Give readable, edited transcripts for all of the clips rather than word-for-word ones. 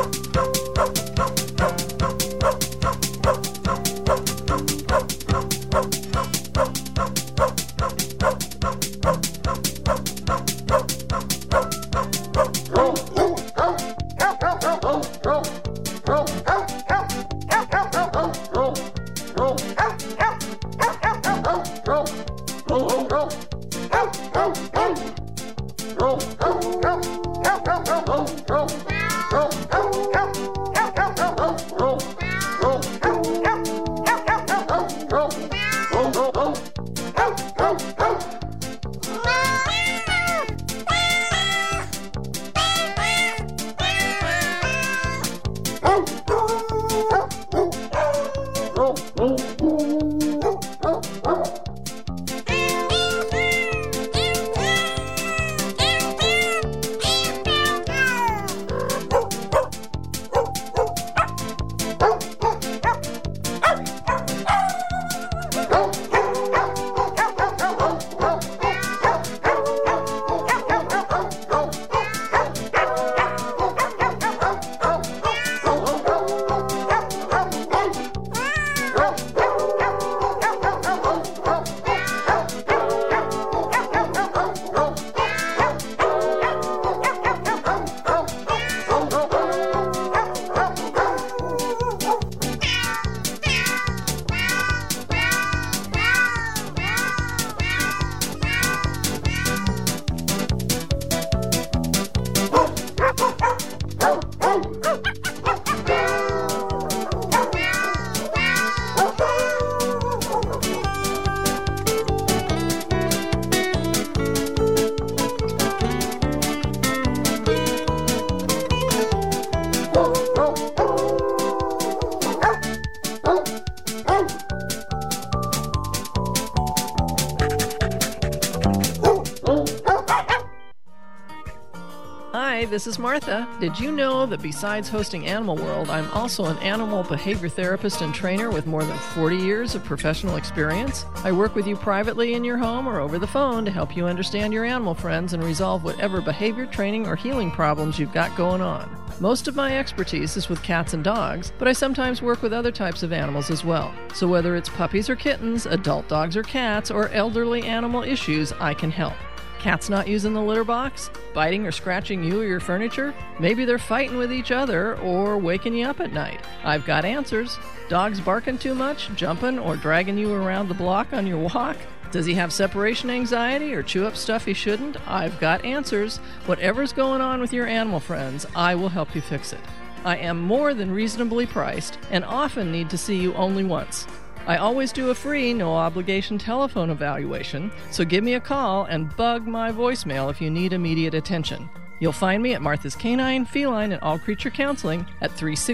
Hi, this is Martha. Did you know that besides hosting Animal World, I'm also an animal behavior therapist and trainer with more than 40 years of professional experience? I work with you privately in your home or over the phone to help you understand your animal friends and resolve whatever behavior training or healing problems you've got going on. Most of my expertise is with cats and dogs, but I sometimes work with other types of animals as well. So whether it's puppies or kittens, adult dogs or cats, or elderly animal issues, I can help. Cats not using the litter box? Biting or scratching you or your furniture? Maybe they're fighting with each other or waking you up at night. I've got answers. Dogs barking too much, jumping or dragging you around the block on your walk? Does he have separation anxiety or chew up stuff he shouldn't? I've got answers. Whatever's going on with your animal friends, I will help you fix it. I am more than reasonably priced and often need to see you only once. I always do a free, no-obligation telephone evaluation, so give me a call and bug my voicemail if you need immediate attention. You'll find me at Martha's Canine, Feline, and All Creature Counseling at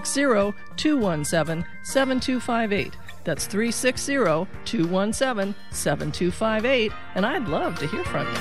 360-217-7258. That's 360-217-7258, and I'd love to hear from you.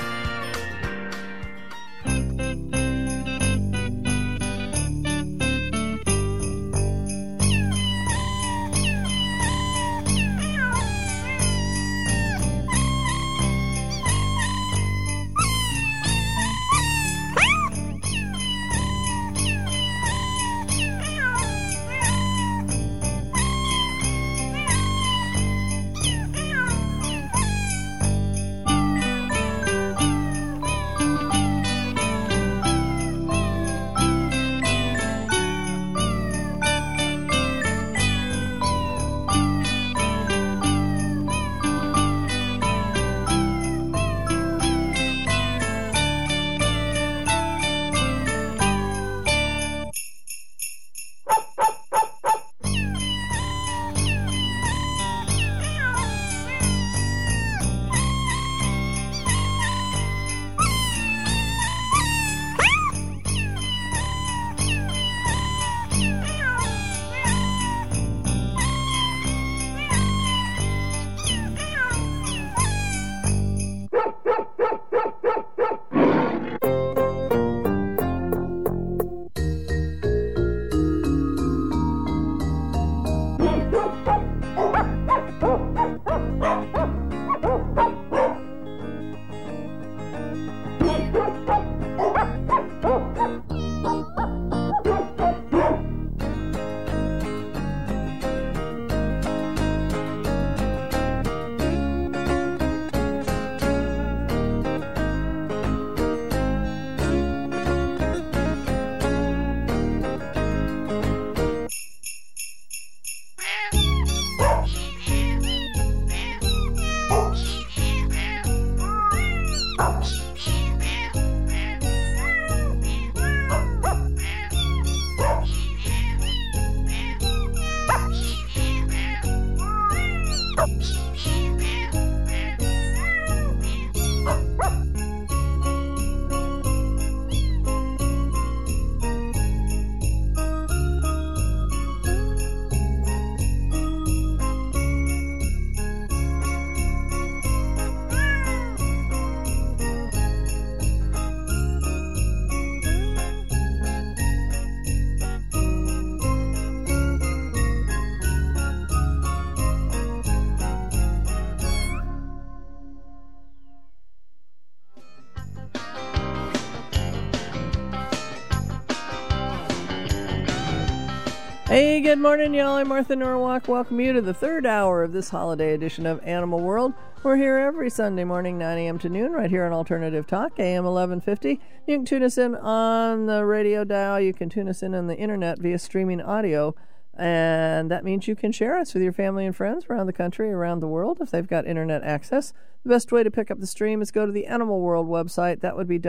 Hey, good morning, y'all. I'm Martha Norwalk. Welcome you to the third hour of this holiday edition of Animal World. We're here every Sunday morning, 9 a.m. to noon, right here on Alternative Talk, AM 1150. You can tune us in on the radio dial. You can tune us in on the internet via streaming audio. And that means you can share us with your family and friends around the country, around the world, if they've got internet access. The best way to pick up the stream is go to the Animal World website. That would be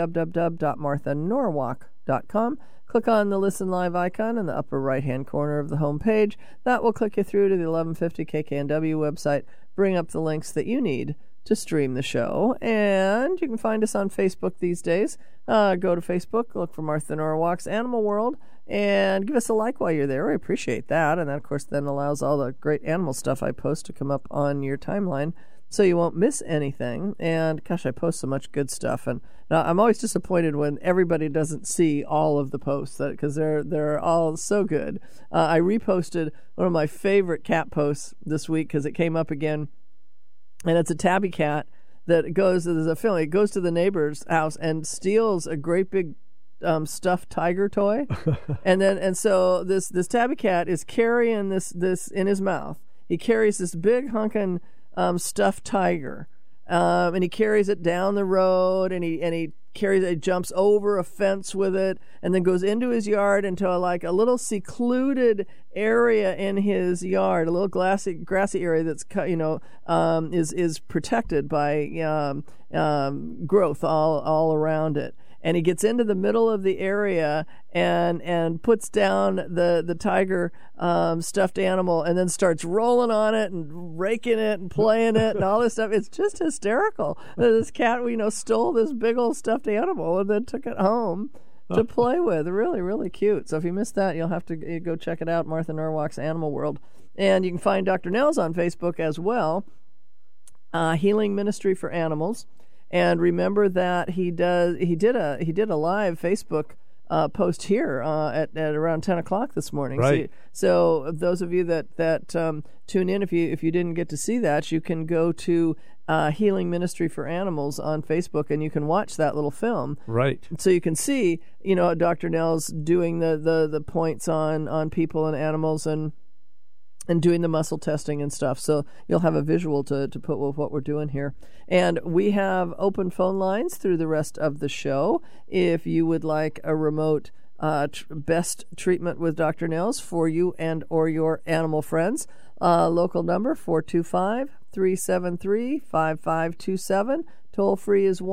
www.marthanorwalk.com. Click on the Listen Live icon in the upper right-hand corner of the home page. That will click you through to the 1150 KKNW website, bring up the links that you need to stream the show. And you can find us on Facebook these days. Go to Facebook, look for Martha Norwalk's Animal World, and give us a like while you're there. We appreciate that. And that, of course, then allows all the great animal stuff I post to come up on your timeline, so you won't miss anything. And gosh, I post so much good stuff, and I'm always disappointed when everybody doesn't see all of the posts, because they're all so good. I reposted one of my favorite cat posts this week because it came up again, and it's a tabby cat that goes. There's a film. It goes to the neighbor's house and steals a great big stuffed tiger toy, and so this tabby cat is carrying this in his mouth. He carries this big hunkin' stuffed tiger, and he carries it down the road, and he carries it, jumps over a fence with it, and then goes into his yard into a little secluded area in his yard, a little grassy area that's is protected by growth all around it. And he gets into the middle of the area and puts down the tiger stuffed animal, and then starts rolling on it and raking it and playing it and all this stuff. It's just hysterical. This cat, stole this big old stuffed animal and then took it home to play with. Really, really cute. So if you missed that, you'll have to go check it out, Martha Norwalk's Animal World. And you can find Dr. Nels on Facebook as well, Healing Ministry for Animals. And remember that he did a live Facebook post here at around 10 o'clock this morning. Right. So those of you that tune in, if you didn't get to see that, you can go to Healing Ministry for Animals on Facebook, and you can watch that little film. Right. So you can see, Dr. Nels doing the points on people and animals and doing the muscle testing and stuff. So you'll have a visual to put with what we're doing here. And we have open phone lines through the rest of the show. If you would like a remote best treatment with Dr. Nels for you and or your animal friends, local number 425-373-5527. Toll free is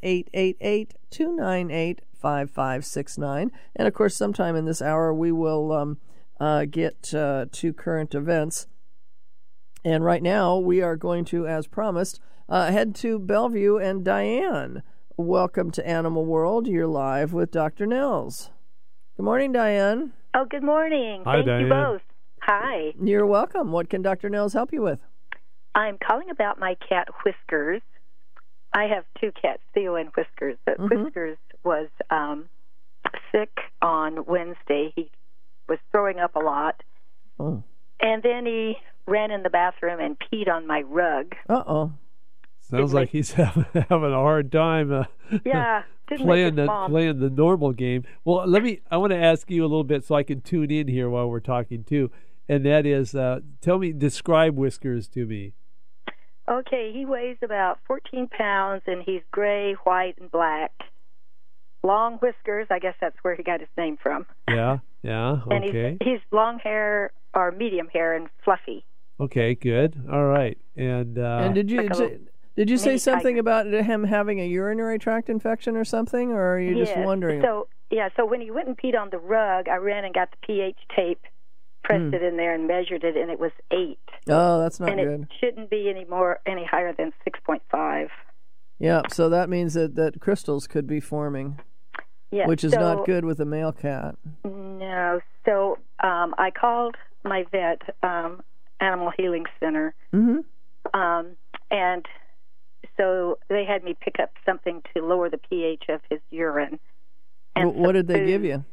1-888-298-5569. And of course, sometime in this hour we will get to current events. And right now, we are going to, as promised, head to Bellevue. And Diane, welcome to Animal World. You're live with Dr. Nels. Good morning, Diane. Oh, good morning. Hi, Thank Diane. you both. Hi. You're welcome. What can Dr. Nels help you with? I'm calling about my cat, Whiskers. I have two cats, Theo and Whiskers. But Whiskers was sick on Wednesday. He was throwing up a lot. Oh. And then he ran in the bathroom and peed on my rug. Uh-oh. Sounds like he's having a hard time Yeah, playing the normal game. Well, I want to ask you a little bit so I can tune in here while we're talking too. And that is, describe Whiskers to me. Okay, he weighs about 14 pounds, and he's gray, white, and black. Long whiskers, I guess that's where he got his name from. Yeah, And okay. he's long hair or medium hair and fluffy. Okay, good. All right. And did you say something about him having a urinary tract infection or something, or are you just wondering? So when he went and peed on the rug, I ran and got the pH tape, pressed it in there, and measured it, and it was 8. Oh, that's not and good. And it shouldn't be any higher than 6.5. Yeah, so that means that crystals could be forming, which is not good with a male cat. No. So I called my vet, Animal Healing Center, and so they had me pick up something to lower the pH of his urine. And what did they give you?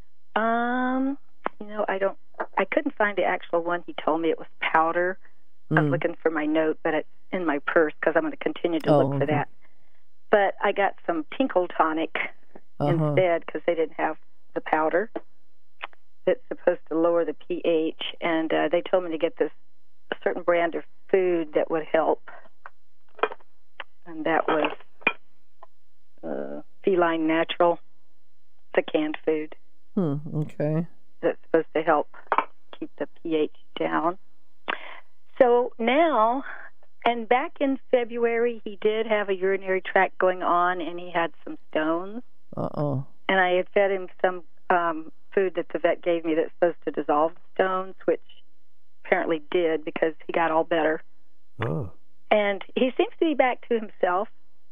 I couldn't find the actual one. He told me it was powder. I'm looking for my note, but it's in my purse because I'm going to continue to look for that. But I got some Tinkle Tonic instead because they didn't have the powder. that's supposed to lower the pH, and they told me to get a certain brand of food that would help, and that was Feline Natural. It's a canned food. Okay. That's supposed to help keep the pH down. So now, and back in February, he did have a urinary tract going on, and he had some stones. Uh-oh. And I had fed him some food that the vet gave me that's supposed to dissolve the stones, which apparently did because he got all better. Oh. And he seems to be back to himself,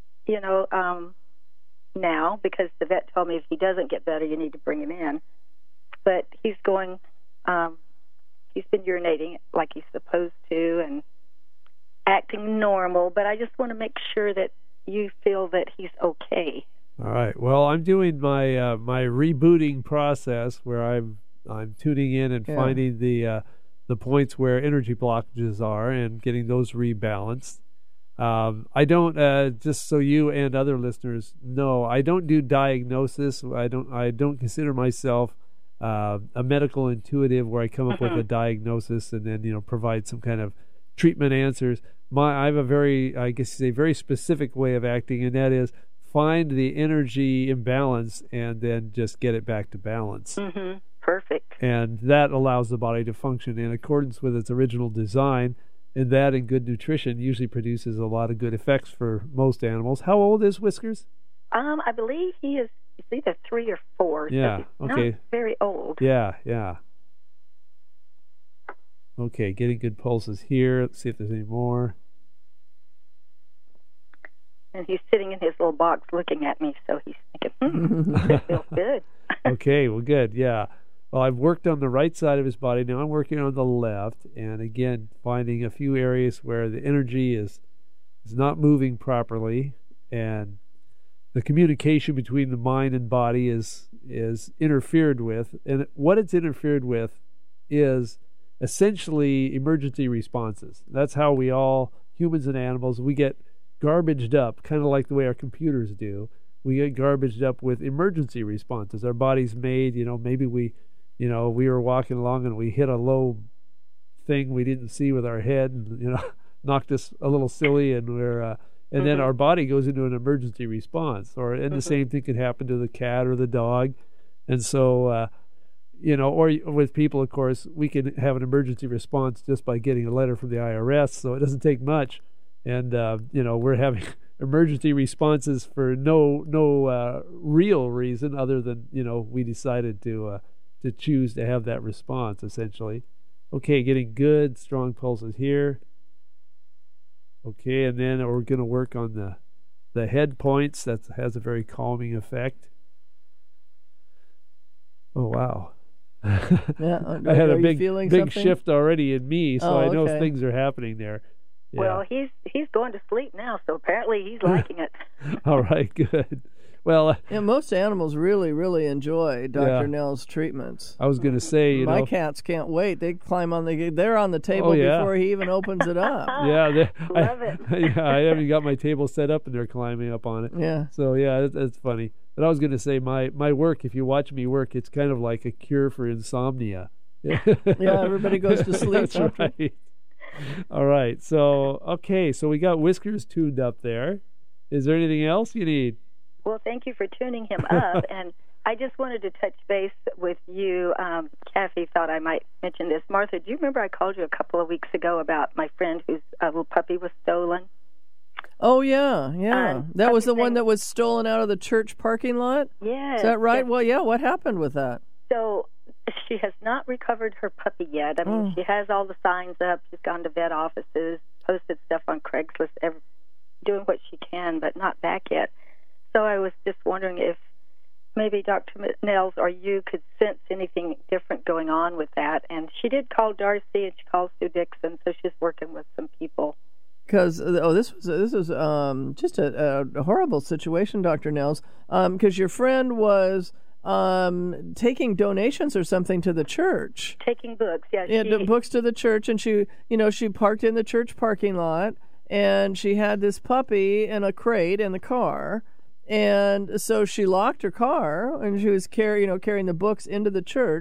now, because the vet told me if he doesn't get better, you need to bring him in. But he's going, he's been urinating like he's supposed to and acting normal, but I just want to make sure that you feel that he's okay. All right. Well, I'm doing my my rebooting process where I'm tuning in and finding the points where energy blockages are and getting those rebalanced. I don't just so you and other listeners know, I don't do diagnosis. I don't consider myself a medical intuitive where I come up with a diagnosis and then provide some kind of treatment answers. I have a very very specific way of acting, and that is find the energy imbalance and then just get it back to balance. Mm-hmm. Perfect. And that allows the body to function in accordance with its original design. And that and good nutrition usually produces a lot of good effects for most animals. How old is Whiskers? I believe he's either 3 or 4. Yeah, so he's okay. Not very old. Yeah. Okay, getting good pulses here. Let's see if there's any more. And he's sitting in his little box looking at me, so he's thinking, this feels good. Okay, well, good, yeah. Well, I've worked on the right side of his body. Now I'm working on the left, and again, finding a few areas where the energy is not moving properly, and the communication between the mind and body is interfered with. And what it's interfered with is essentially emergency responses. That's how we all, humans and animals, we get garbaged up, kind of like the way our computers do. We get garbaged up with emergency responses. Our body's made, maybe we were walking along and we hit a low thing we didn't see with our head, and knocked us a little silly, and and then our body goes into an emergency response. And the same thing can happen to the cat or the dog, and so or with people, of course, we can have an emergency response just by getting a letter from the IRS. So it doesn't take much, and we're having emergency responses for no real reason other than we decided to choose to have that response, essentially. Okay, getting good, strong pulses here. Okay, and then we're going to work on the head points. That has a very calming effect. Oh, wow. Yeah, I had a big shift already in me, so I know okay. things are happening there. Yeah. Well, he's going to sleep now, so apparently he's liking it. All right, good. Well, most animals really, really enjoy Dr. Nell's treatments. I was going to say, my cats can't wait. They climb they're on the table before he even opens it up. Love it. I haven't got my table set up and they're climbing up on it. Yeah. So that's funny. But I was going to say my work, if you watch me work, it's kind of like a cure for insomnia. Yeah, everybody goes to sleep. That's right. All right. So we got Whiskers tuned up there. Is there anything else you need? Well, thank you for tuning him up, and I just wanted to touch base with you. Kathy thought I might mention this. Martha, do you remember I called you a couple of weeks ago about my friend whose little puppy was stolen? Oh, yeah. That was the one that was stolen out of the church parking lot? Yes. Is that right? Yes. Well, yeah, what happened with that? So she has not recovered her puppy yet. I mean, she has all the signs up. She's gone to vet offices, posted stuff on Craigslist, doing what she can, but not back yet. So I was just wondering if maybe Dr. Nels or you could sense anything different going on with that. And she did call Darcy, and she called Sue Dixon, so she's working with some people. Because this was just a horrible situation, Dr. Nels. Because your friend was taking donations or something to the church. Taking books, books to the church, and she parked in the church parking lot, and she had this puppy in a crate in the car. And so she locked her car, and she was carrying the books into the church.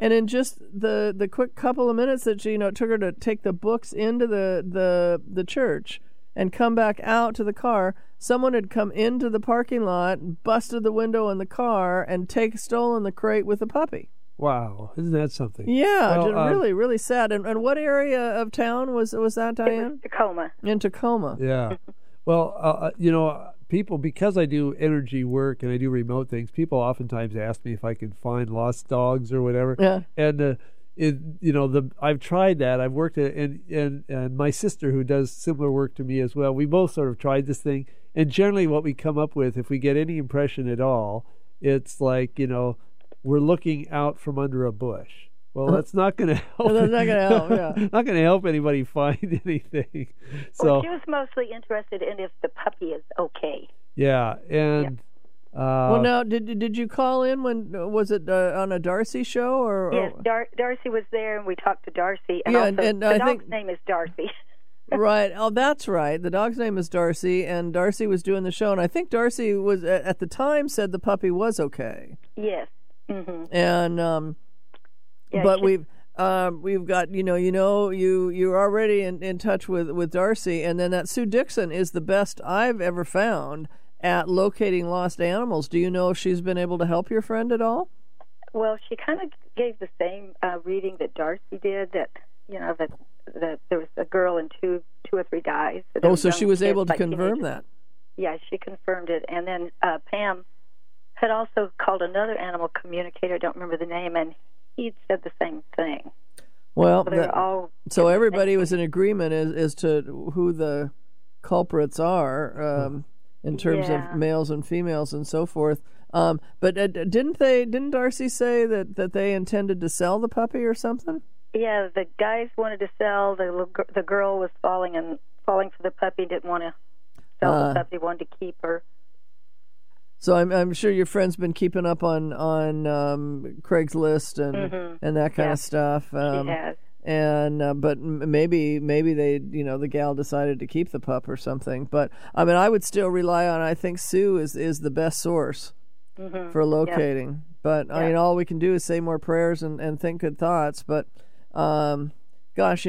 And in just the quick couple of minutes that she, it took her to take the books into the church and come back out to the car, someone had come into the parking lot, busted the window in the car, and stolen the crate with the puppy. Wow, isn't that something? Yeah, Well, really, really sad. And what area of town was that, Diane? It was Tacoma. In Tacoma. Yeah. Well, people, because I do energy work and I do remote things, people oftentimes ask me if I can find lost dogs or whatever. Yeah. And I've tried that. I've worked at, and my sister, who does similar work to me as well, we both sort of tried this thing. And generally, what we come up with, if we get any impression at all, it's like we're looking out from under a bush. Well, that's not going to help. That's not going to help. Yeah. Not going to help anybody find anything. So Well, she was mostly interested in if the puppy is okay. yeah, and Well, now, did you call in when was it on a Darcy show or? Yes, Darcy was there, and we talked to Darcy. And Yeah, also, and the I dog's think- name is Darcy. Right. Oh, that's right. The dog's name is Darcy, and Darcy was doing the show, and I think Darcy was at the time said the puppy was okay. Yes. Mm-hmm. And Yeah, but she- we've got you're already in touch with Darcy, and then that Sue Dixon is the best I've ever found at locating lost animals. Do you know if she's been able to help your friend at all? Well, she kind of gave the same reading that Darcy did. That that there was a girl and two or three guys. That Oh, were so young she was kids, able to like confirm teenagers. that. Yeah, she confirmed it. And then Pam had also called another animal communicator. I don't remember the name, and he'd said the same thing. Well, So they were all. so everybody was in agreement as to who the culprits are in terms Yeah. of males and females and so forth. But didn't Darcy say that they intended to sell the puppy or something? Yeah, the guys wanted to sell. The girl was falling for the puppy. Didn't want to sell the puppy. Wanted to keep her. So I'm sure your friend's been keeping up on Craigslist and that kind of stuff. She has. And but maybe they the gal decided to keep the pup or something. But I mean, I would still rely on. I think Sue is the best source for locating. But all we can do is say more prayers and think good thoughts. But gosh,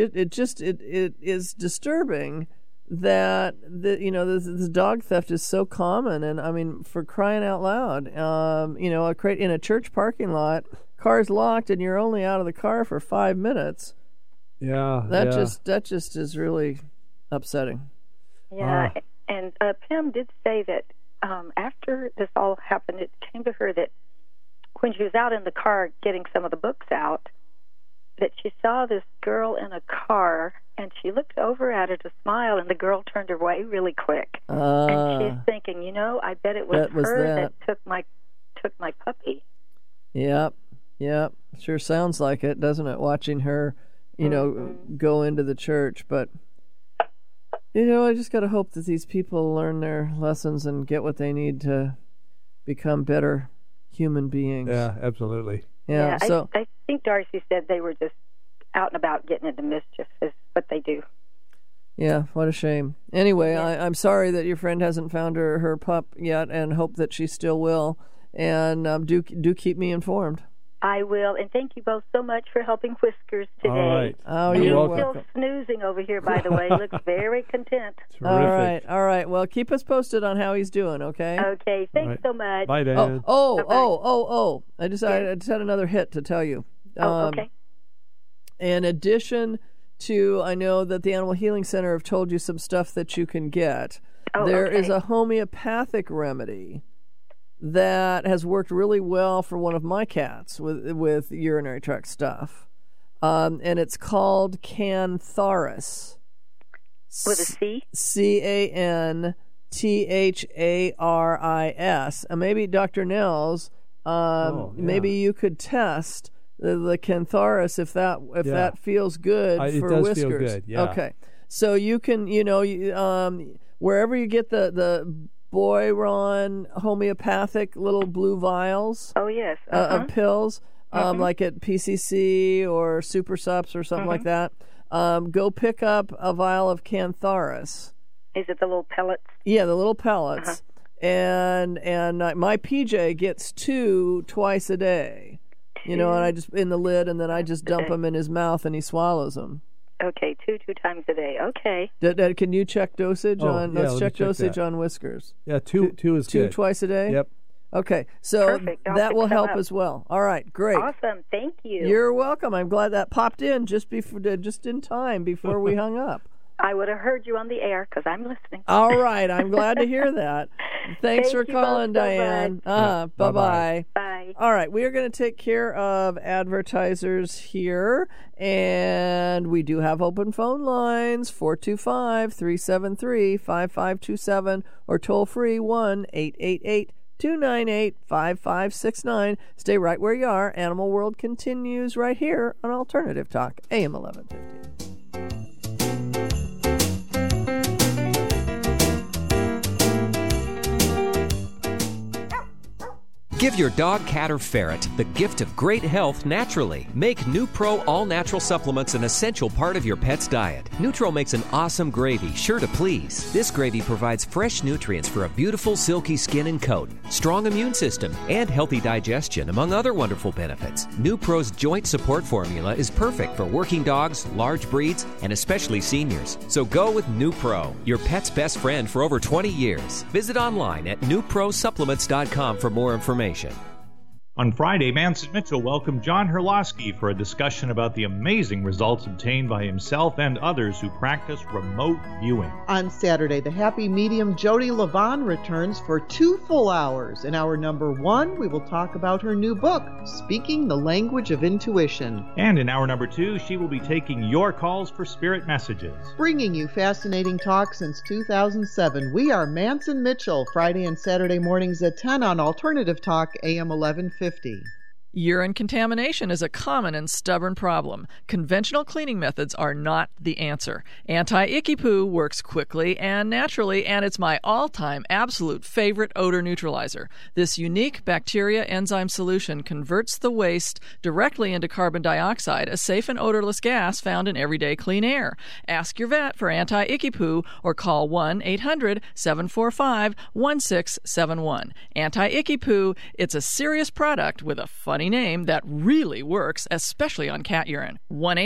it is disturbing that this dog theft is so common. And I mean, for crying out loud, a crate in a church parking lot, car's locked, and you're only out of the car for 5 minutes. yeah, That just is really upsetting. Yeah, and Pam did say that after this all happened, it came to her that when she was out in the car getting some of the books out, that she saw this girl in a car, and she looked over at her to smile, and the girl turned away really quick. And she's thinking, I bet it was her that took my puppy. Yep. Sure sounds like it, doesn't it? Watching her, go into the church. But, I just got to hope that these people learn their lessons and get what they need to become better human beings. yeah, absolutely. Yeah. So I think Darcy said they were just out and about getting into mischief is what they do. yeah, what a shame. Anyway, I'm sorry that your friend hasn't found her pup yet, and hope that she still will. And do keep me informed. I will, and thank you both so much for helping Whiskers today. All right. Oh, And you're he's welcome. still snoozing over here, by the way. Looks very content. Terrific. All right. Well, keep us posted on how he's doing, okay? Okay, thanks Right. so much. Bye, Dan. Oh! I just had another hit to tell you. Okay. In addition to, I know that the Animal Healing Center have told you some stuff that you can get. There is a homeopathic remedy that has worked really well for one of my cats with urinary tract stuff, and it's called Cantharis. With a C? Cantharis. And maybe Dr. Nels, maybe you could test the Cantharis if that feels good It for does Whiskers. feel good, yeah. Okay, so you can wherever you get the Boiron homeopathic little blue vials. Oh, yes. Of pills, like at PCC or Super Sups or something like that. Go pick up a vial of Cantharis. Is it the little pellets? Yeah, the little pellets. And my PJ gets 2 twice a day. and I just in the lid, and then I just dump them in his mouth, and he swallows them. Okay, two times a day. Okay. Can you check dosage on? Let's check dosage on Whiskers. Yeah, two is good. 2 twice a day. Yep. Okay, so that will help up as well. All right, great. Awesome, thank you. You're welcome. I'm glad that popped in just in time before we hung up. I would have heard you on the air because I'm listening. All right, I'm glad to hear that. Thanks for calling, Diane. Bye-bye. Bye. All right, we are going to take care of advertisers here, and we do have open phone lines, 425-373-5527, or toll-free 1-888-298-5569. Stay right where you are. Animal World continues right here on Alternative Talk, AM 1150. Give your dog, cat, or ferret the gift of great health naturally. Make NuPro all-natural supplements an essential part of your pet's diet. Nutro makes an awesome gravy, sure to please. This gravy provides fresh nutrients for a beautiful, silky skin and coat, strong immune system, and healthy digestion, among other wonderful benefits. NuPro's joint support formula is perfect for working dogs, large breeds, and especially seniors. So go with NuPro, your pet's best friend for over 20 years. Visit online at NuProSupplements.com for more information. On Friday, Manson Mitchell welcomed John Herlosky for a discussion about the amazing results obtained by himself and others who practice remote viewing. On Saturday, the happy medium Jody Levon returns for 2 full hours. In hour number 1, we will talk about her new book, Speaking the Language of Intuition. And in hour number 2, she will be taking your calls for spirit messages. Bringing you fascinating talk since 2007, we are Manson Mitchell, Friday and Saturday mornings at 10 on Alternative Talk, AM 1150. Urine contamination is a common and stubborn problem. Conventional cleaning methods are not the answer. Anti-Icky Poo works quickly and naturally, and it's my all-time absolute favorite odor neutralizer. This unique bacteria enzyme solution converts the waste directly into carbon dioxide, a safe and odorless gas found in everyday clean air. Ask your vet for Anti-Icky Poo or call 1-800-745-1671. Anti-Icky Poo, it's a serious product with a funny name that really works, especially on cat urine.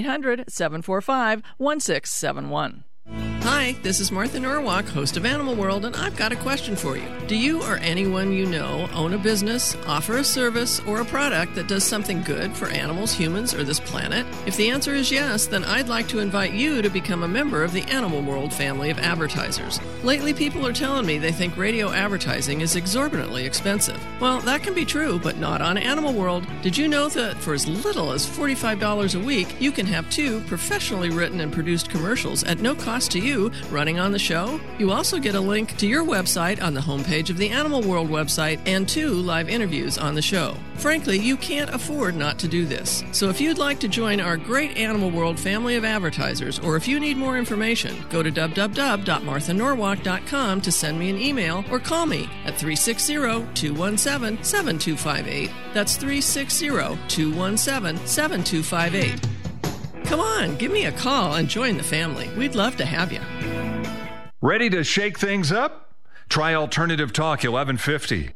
1-800-745-1671. Hi, this is Martha Norwalk, host of Animal World, and I've got a question for you. Do you or anyone you know own a business, offer a service, or a product that does something good for animals, humans, or this planet? If the answer is yes, then I'd like to invite you to become a member of the Animal World family of advertisers. Lately, people are telling me they think radio advertising is exorbitantly expensive. Well, that can be true, but not on Animal World. Did you know that for as little as $45 a week, you can have 2 professionally written and produced commercials at no cost to you running on the show? You also get a link to your website on the homepage of the Animal World website and 2 live interviews on the show. Frankly, you can't afford not to do this. So if you'd like to join our great Animal World family of advertisers, or if you need more information, go to www.marthanorwalk.com to send me an email or call me at 360-217-7258. That's 360-217-7258. Come on, give me a call and join the family. We'd love to have you. Ready to shake things up? Try Alternative Talk 1150.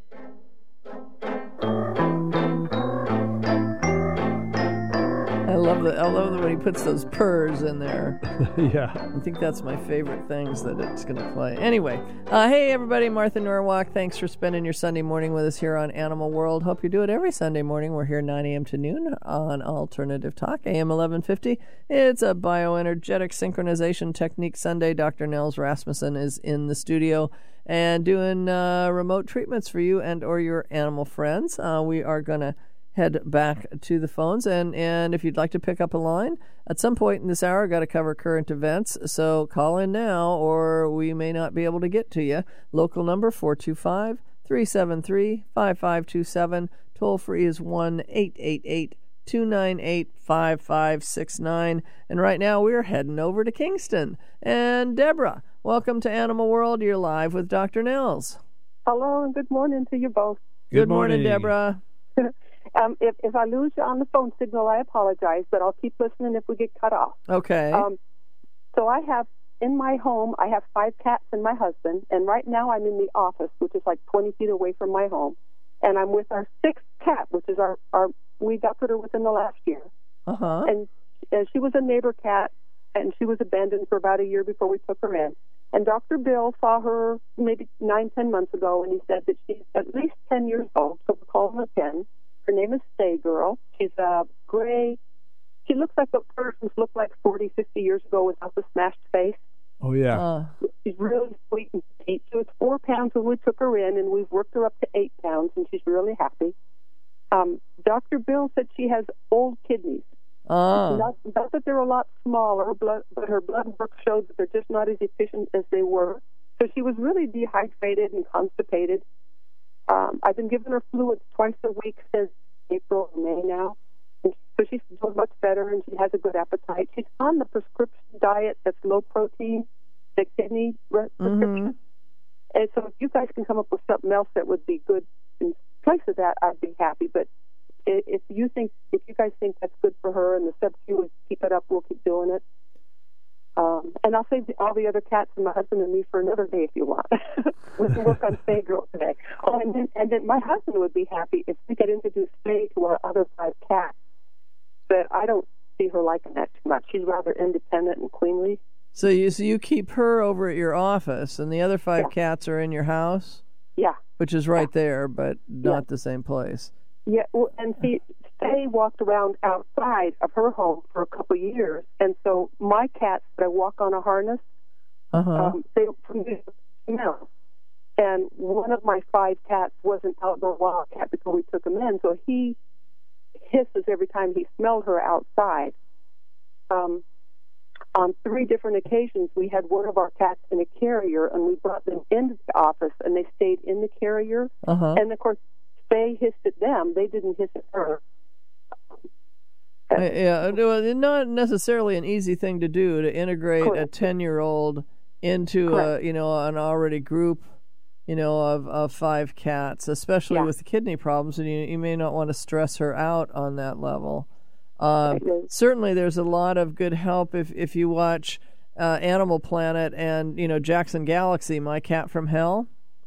I love it when he puts those purrs in there. Yeah. I think that's my favorite things that it's going to play. Anyway, hey everybody, Martha Norwalk. Thanks for spending your Sunday morning with us here on Animal World. Hope you do it every Sunday morning. We're here 9 a.m. to noon on Alternative Talk, AM 1150. It's a bioenergetic synchronization technique Sunday. Dr. Nels Rasmussen is in the studio and doing remote treatments for you and or your animal friends. We are going to head back to the phones, and if you'd like to pick up a line at some point in this hour, got to cover current events, so call in now or we may not be able to get to you. Local number 425-373-5527. Toll free is 1-888-298-5569. And right now we're heading over to Kingston. And Deborah, welcome to Animal World. You're live with Dr. Nels. Hello and good morning to you both. Good morning, Deborah. If I lose you on the phone signal, I apologize, but I'll keep listening if we get cut off. Okay. So I have, in my home, I have 5 cats and my husband, and right now I'm in the office, which is like 20 feet away from my home, and I'm with our 6th cat, which is our we adopted her within the last year. Uh-huh. And she was a neighbor cat, and she was abandoned for about a year before we took her in. And Dr. Bill saw her maybe 9-10 months ago, and he said that she's at least 10 years old, so we call her 10. Her name is Stay Girl. She's a gray. She looks like what persons looked like 40, 50 years ago without the smashed face. Oh, yeah. She's really sweet and petite. She was 4 pounds when we took her in, and we've worked her up to 8 pounds, and she's really happy. Dr. Bill said she has old kidneys. Not that they're a lot smaller, but her blood work showed that they're just not as efficient as they were. So she was really dehydrated and constipated. I've been giving her fluids twice a week since April or May now. And so she's doing much better, and she has a good appetite. She's on the prescription diet that's low protein, the kidney prescription. And so if you guys can come up with something else that would be good in place of that, I'd be happy. But if you guys think that's good for her and the sub-Q would keep it up, we'll keep doing it. And I'll save all the other cats and my husband and me for another day if you want. We can work on Stay Girl today. Oh, and then my husband would be happy if we could introduce Stay to our other 5 cats. But I don't see her liking that too much. She's rather independent and queenly. So you keep her over at your office, and the other 5 cats are in your house? Yeah. Which is right there, but not the same place. Yeah, well, and see, Stay walked around outside of her home for a couple of years, and so my cats that I walk on a harness, they smell. And one of my 5 cats was an outdoor wildcat before we took him in, so he hisses every time he smelled her outside. On 3 different occasions, we had one of our cats in a carrier, and we brought them into the office, and they stayed in the carrier. And, of course, they hissed at them. They didn't hiss at her. Not necessarily an easy thing to do, to integrate a 10-year-old into an already group, of 5 cats, especially with the kidney problems, and you may not want to stress her out on that level. Certainly, there's a lot of good help if you watch Animal Planet and Jackson Galaxy, My Cat from Hell.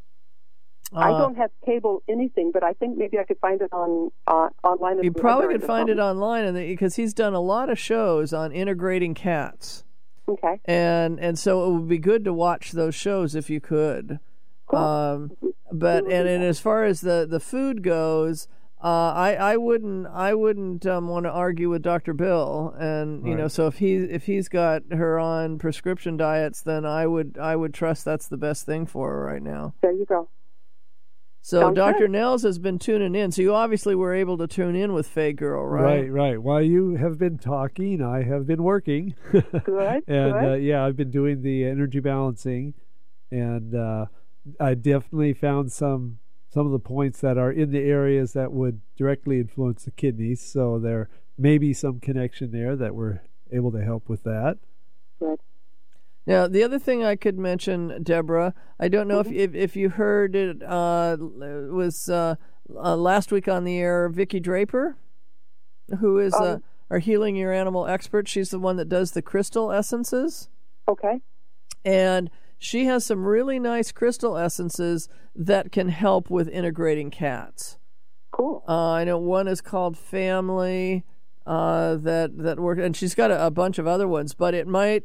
I don't have cable anything, but I think maybe I could find it online. You probably could find it online, because he's done a lot of shows on integrating cats. Okay. And so it would be good to watch those shows if you could. Cool. But as far as the food goes, I wouldn't want to argue with Dr. Bill, and so if he's got her on prescription diets, then I would trust that's the best thing for her right now. There you go. So Sounds Dr. good. Nels has been tuning in. So you obviously were able to tune in with Fay Girl, right? Right. While you have been talking, I have been working. Good. And I've been doing the energy balancing, and I definitely found some of the points that are in the areas that would directly influence the kidneys. So there may be some connection there that we're able to help with that. Good. Now, the other thing I could mention, Deborah, I don't know if you heard it, was last week on the air, Vicki Draper, who is our Healing Your Animal expert. She's the one that does the crystal essences. Okay. And she has some really nice crystal essences that can help with integrating cats. Cool. I know one is called Family that work, and she's got a bunch of other ones, but it might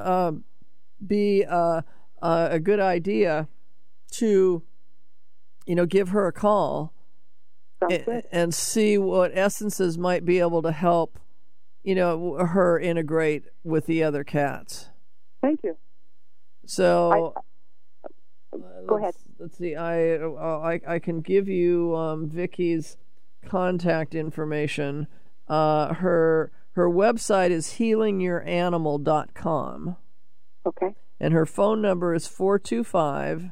be a good idea to give her a call and see what essences might be able to help her integrate with the other cats. Thank you. So go ahead. Let's see. I can give you Vicki's contact information. Her website is healingyouranimal.com. Okay. And her phone number is 425-785-4232.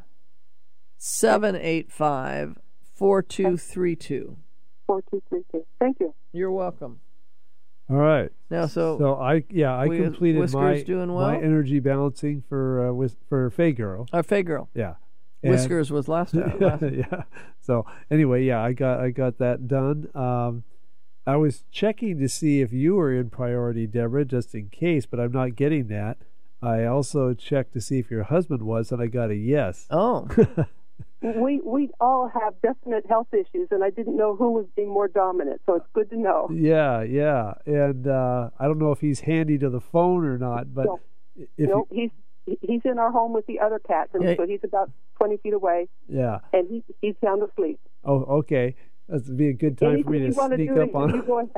4232. Thank you. You're welcome. All right. Now, so I completed Whiskers doing well? my energy balancing for Fay Girl. Fay Girl. Yeah. Whiskers was last time. Yeah. So anyway, I got that done. I was checking to see if you were in priority, Deborah, just in case, but I'm not getting that. I also checked to see if your husband was, and I got a yes. Oh. We all have definite health issues, and I didn't know who was being more dominant, so it's good to know. Yeah. And I don't know if he's handy to the phone or not, but he's in our home with the other cats, and so he's about 20 feet away. Yeah. And he's sound asleep. Oh, okay. That'd be a good time for me to sneak up on him. You go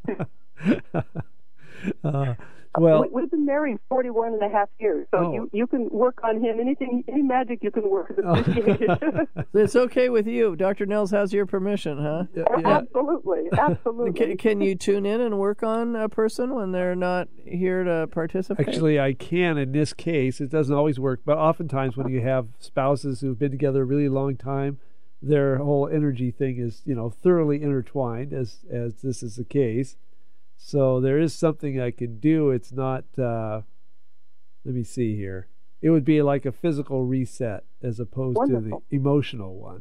ahead. We've been married 41 and a half years, so you can work on him. Any magic you can work is appreciated. It's okay with you. Dr. Nels has your permission, huh? Yeah. Absolutely. Can you tune in and work on a person when they're not here to participate? Actually, I can in this case. It doesn't always work, but oftentimes when you have spouses who've been together a really long time, their whole energy thing is, thoroughly intertwined, as this is the case. So there is something I can do. It's not, let me see here. It would be like a physical reset as opposed to the emotional one.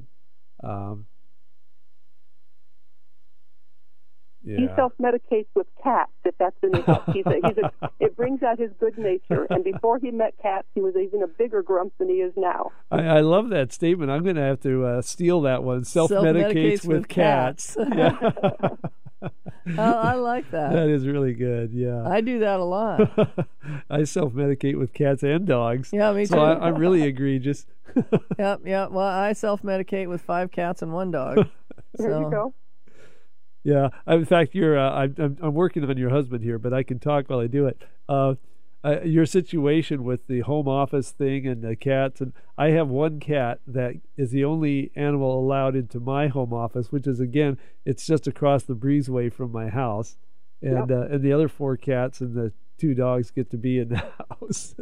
He self-medicates with cats, if that's any help. It brings out his good nature. And before he met cats, he was even a bigger grump than he is now. I love that statement. I'm going to have to steal that one. Self-medicates with cats. Yeah. I like that. That is really good, yeah. I do that a lot. I self-medicate with cats and dogs. Yeah, me too. So I'm really egregious. Yep. Well, I self-medicate with 5 cats and 1 dog. There you go. Yeah. In fact, I'm working on your husband here, but I can talk while I do it. Your situation with the home office thing and the cats, and I have one cat that is the only animal allowed into my home office, which is, again, it's just across the breezeway from my house, and the other 4 cats and the 2 dogs get to be in the house.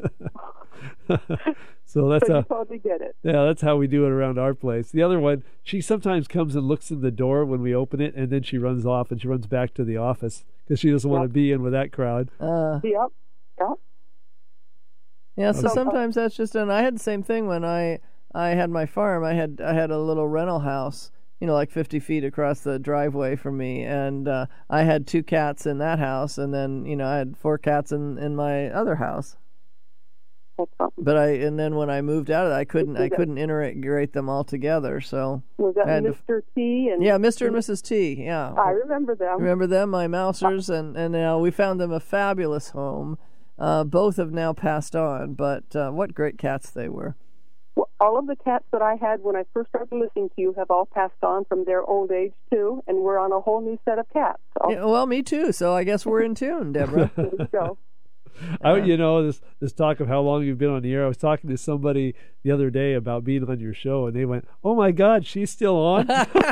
So that's you totally get it. Yeah, that's how we do it around our place. The other one, she sometimes comes and looks in the door when we open it, and then she runs off and she runs back to the office because she doesn't want to be in with that crowd. Yep. Yeah, so sometimes that's just, and I had the same thing when I had my farm. I had a little rental house, like 50 feet across the driveway from me, and I had 2 cats in that house, and then I had 4 cats in my other house. But then when I moved out of it, I couldn't integrate them all together. So was that Mr. T and Mr. and Mrs. T? Yeah, I remember them. Remember them, my Mousers, and we found them a fabulous home. Both have now passed on, but what great cats they were. Well, all of the cats that I had when I first started listening to you have all passed on from their old age, too, and we're on a whole new set of cats. So. Yeah, well, me too, so I guess we're in tune, Deborah. There you go. This talk of how long you've been on the air, I was talking to somebody the other day about being on your show, and they went, "Oh my God, she's still on?"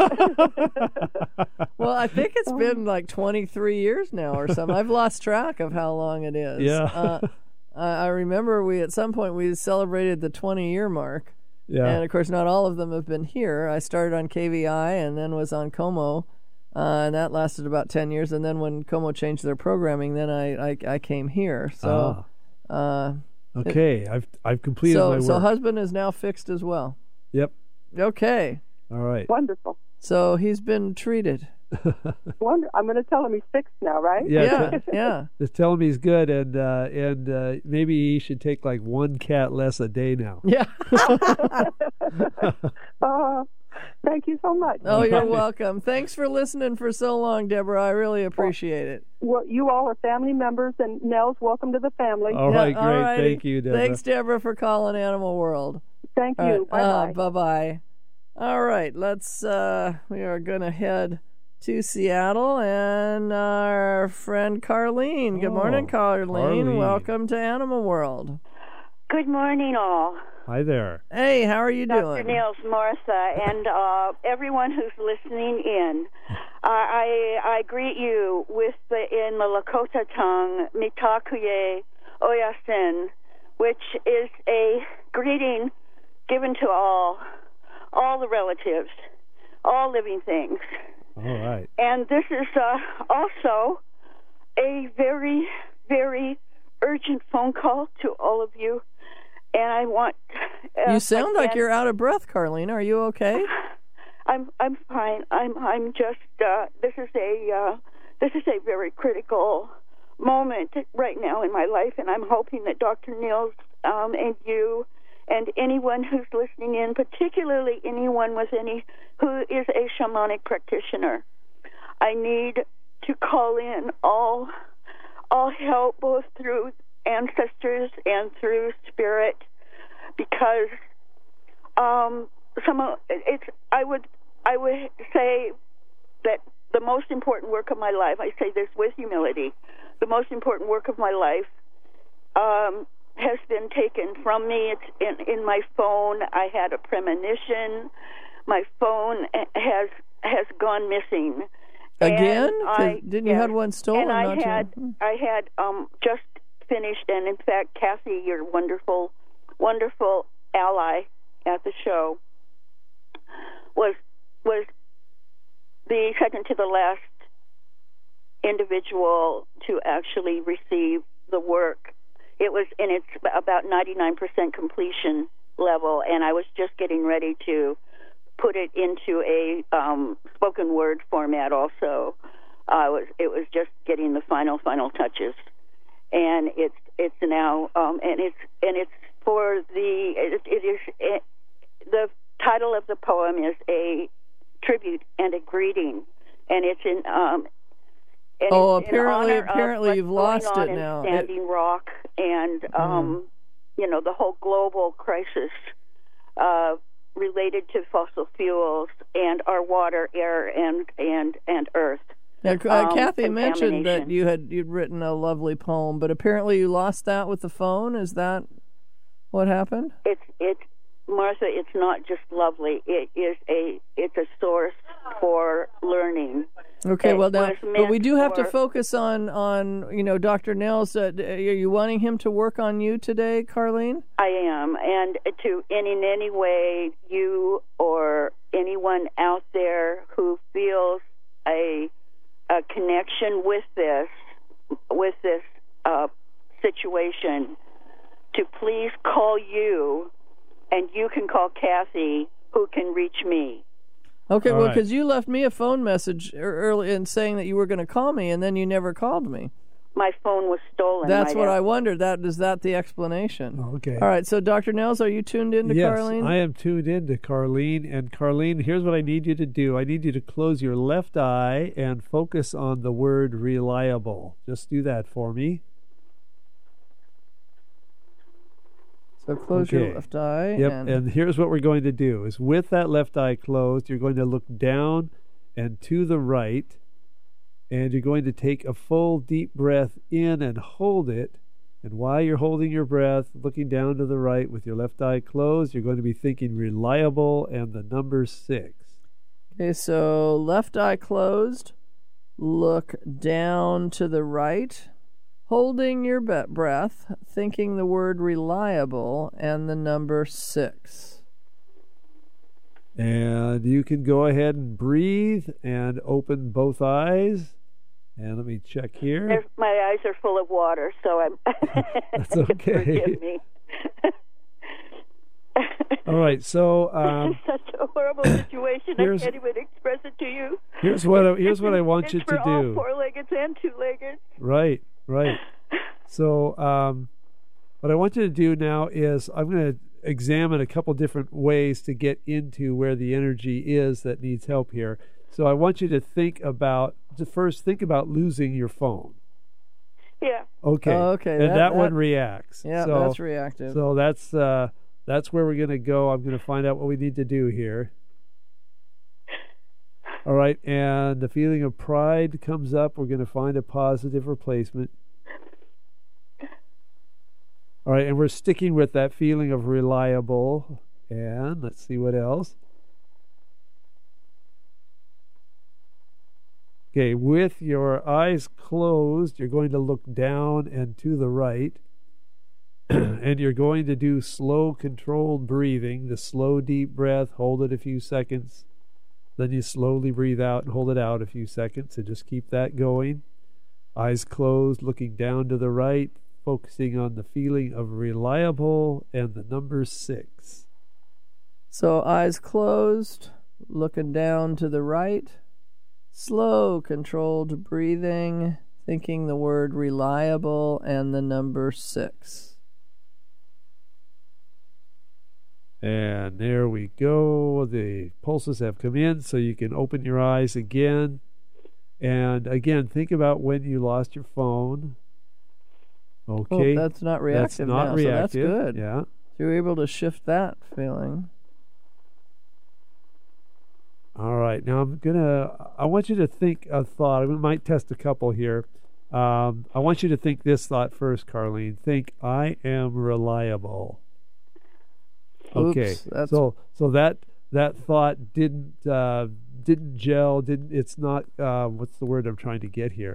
Well, I think it's been like 23 years now or something. I've lost track of how long it is. Yeah. I remember at some point we celebrated the 20-year mark. Yeah. And of course, not all of them have been here. I started on KVI and then was on KOMO. And that lasted about 10 years. And then when KOMO changed their programming, then I came here. So, okay, I've completed my work. So husband is now fixed as well. Yep. Okay. All right. Wonderful. So he's been treated. I'm going to tell him he's fixed now, right? Yeah. Just tell him he's good, and maybe he should take like 1 cat less a day now. Yeah. Thank you so much. Oh, you're welcome. Thanks for listening for so long, Deborah. I really appreciate it. Well, you all are family members, and Nels, welcome to the family. All right, great. Alrighty. Thank you, Deborah. Thanks, Deborah, for calling Animal World. Thank you. Bye-bye. Bye-bye. All right, we are going to head to Seattle, and our friend Carlene. Good morning, Carlene. Welcome to Animal World. Good morning, all. Hi there. Hey, how are you doing? Dr. Nels, Martha, and everyone who's listening in. I greet you in the Lakota tongue, Mitakuye Oyasin, which is a greeting given to all the relatives, all living things. All right. And this is also a very, very urgent phone call to all of you. And I want. You sound like you're out of breath, Carlene. Are you okay? I'm fine. I'm just. This is a very critical moment right now in my life, and I'm hoping that Dr. Nels and you and anyone who's listening in, particularly anyone who is a shamanic practitioner. I need to call in all help, both through ancestors and through spirit, because I would say that the most important work of my life, I say this with humility, the most important work of my life has been taken from me. It's in my phone. I had a premonition. My phone has gone missing. Again? Didn't you have one stolen? And I had just finished, and in fact, Kathy, your wonderful, wonderful ally at the show, was the second to the last individual to actually receive the work. It was in its about 99% completion level, and I was just getting ready to put it into a spoken word format. Also, it was just getting the final touches, and it's now and it's for the title of the poem is a tribute and a greeting, and it's in apparently you've lost it now. Standing Rock, and the whole global crisis related to fossil fuels and our water, air, and earth. Now, Kathy mentioned that you'd written a lovely poem, but apparently you lost that with the phone. Is that what happened? It's Martha. It's not just lovely. It's a source for learning. Okay, but we do have to focus on Dr. Nels. Are you wanting him to work on you today, Carlene? I am, and in any way, you or anyone out there who feels a connection with this situation, to please call you, and you can call Kathy, who can reach me. Okay, all well, because you left me a phone message early in saying that you were going to call me, and then you never called me. My phone was stolen. That's what I wondered. Is that the explanation? Okay. All right, so Dr. Nels, are you tuned in to Carlene? Yes, I am tuned in to Carlene. And Carlene, here's what I need you to do. I need you to close your left eye and focus on the word reliable. Just do that for me. So close your left eye. Yep, and here's what we're going to do. Is with that left eye closed, you're going to look down and to the right, and you're going to take a full deep breath in and hold it. And while you're holding your breath, looking down to the right with your left eye closed, you're going to be thinking reliable and the number 6. Okay, so left eye closed, look down to the right, holding your breath, thinking the word reliable and the number 6. And you can go ahead and breathe and open both eyes. And let me check here. My eyes are full of water, so I'm... That's okay. Forgive me. All right, so... it's such a horrible situation. I can't even express it to you. Here's what I want you to do. It's for all four-leggeds and two-leggeds. Right. So what I want you to do now is I'm going to examine a couple different ways to get into where the energy is that needs help here. So I want you to think about losing your phone. Yeah. Okay. Oh, okay. And that one reacts. Yeah, so, that's reactive. So that's where we're going to go. I'm going to find out what we need to do here. All right, and the feeling of pride comes up. We're going to find a positive replacement. All right, and we're sticking with that feeling of reliable. And let's see what else. Okay, with your eyes closed, you're going to look down and to the right. And you're going to do slow, controlled breathing. The slow, deep breath, hold it a few seconds. Then you slowly breathe out and hold it out a few seconds. And just keep that going. Eyes closed, looking down to the right, focusing on the feeling of reliable and the number 6. So eyes closed, looking down to the right, slow, controlled breathing, thinking the word reliable and the number 6. And there we go. The pulses have come in, so you can open your eyes again. And again, think about when you lost your phone. Okay. Oh, that's not reactive now, so that's good. Yeah. So you're able to shift that feeling. All right. Now I want you to think a thought. We might test a couple here. I want you to think this thought first, Carlene. Think, I am reliable. Okay. Oops, so that thought didn't gel. It's not. What's the word I'm trying to get here?